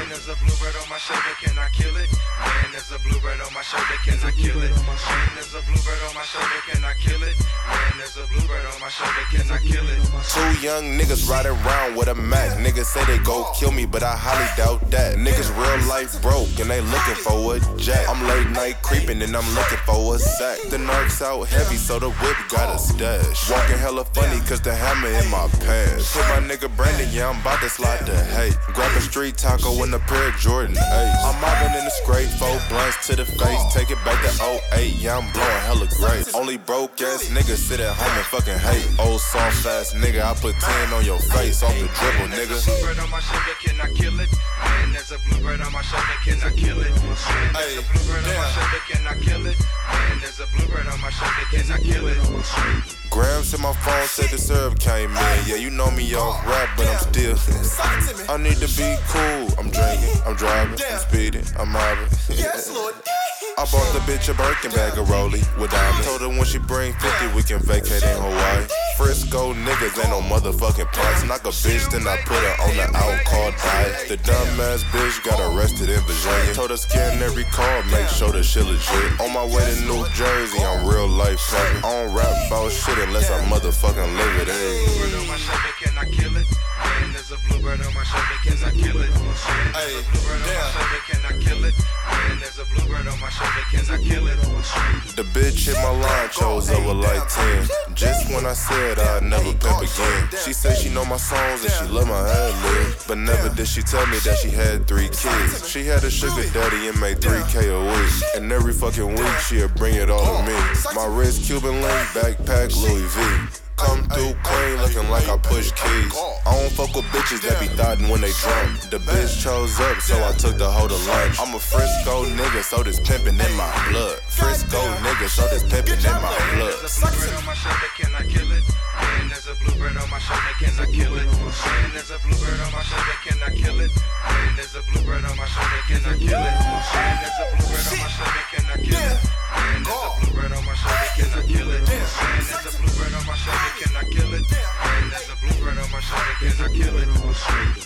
there's a bluebird on my shoulder, can I kill it? Man, there's a bluebird on my shoulder, can I kill it? Man, there's a bluebird on my shoulder, can I kill it? Man, there's a bluebird on my shoulder, can I kill it? Two young niggas riding around with a Mac. Niggas say they go kill me, but I highly doubt that. Niggas real life broke and they looking for a jack. I'm late night creeping and I'm looking for a sack. The narcs out heavy, so the whip got a stash. Walking hella funny cause the hammer in my pants. Hit my nigga Brandon, yeah, I'm about to slide the hate. Grab a street taco and a pair of Jordan 8s. I'm mobbing in the scrape, 4 blunts to the face. Take it back to 08, yeah, I'm blowing hella great. Only broke ass niggas sit at home and fucking hate. Old soft ass nigga, I put 10 on your face off the dribble, nigga. Bluebird on my shoulder, can I kill it? Man, there's a bluebird on my shoulder, can I kill it? Man, there's a bluebird on my shoulder, can I kill it? Man, there's a bluebird on my shoulder, can I kill it? Grams in my phone said the syrup came in. Yeah, you know me off rap, but I'm still. I need to be cool. I'm drinking, I'm driving, I'm speeding, I'm mobbing. I bought the bitch a Birkin bag of Rollie with diamonds. Told her when she bring 50, we can vacate in Hawaii. Frisco niggas ain't no motherfucking punks. Knock a bitch, then I put her on the out call diet. The dumbass bitch got arrested in Virginia. Told her scan every car, make sure the shit legit. On my way to New Jersey, I'm real life trapping. I don't rap about shit unless I motherfucking live it. Bluebird on my shoulder, can I kill it? Man, there's a bluebird on my shoulder, can I kill it? Man, there's a bluebird on my shoulder, can I kill it? Man, there's a bluebird on my shoulder, can I kill it? The bitch hit my line, chose over like 10. Just when I said I'd never pimp again. She said she know my songs and she love my ad lib, but never did she tell me that she had 3 kids. She had a sugar daddy and made 3K a week, and every fucking week she'll bring it all to me. My wrist Cuban link, backpack Louis V. Come through clean, looking like I push keys. I don't fuck with bitches that be thottin' when they drunk. The bitch chose up, so I took the hoe to lunch. I'm a Frisco nigga, so this pimpin' in my blood. Frisco nigga, so this pimpin' in my blood. There's a bluebird on my shoulder, can I kill it? Man, there's a bluebird on my shoulder, can I kill it? Man, there's a bluebird on my shoulder, can I kill it? Man, there's a bluebird on my shoulder, can I kill it? Man, there's a bluebird on my shoulder, can I kill it? Man, there's a bluebird on my shoulder, can I kill it? Man, there's a bluebird on my shoulder, can I kill it? Man, there's a bluebird on my shoulder, can I kill it?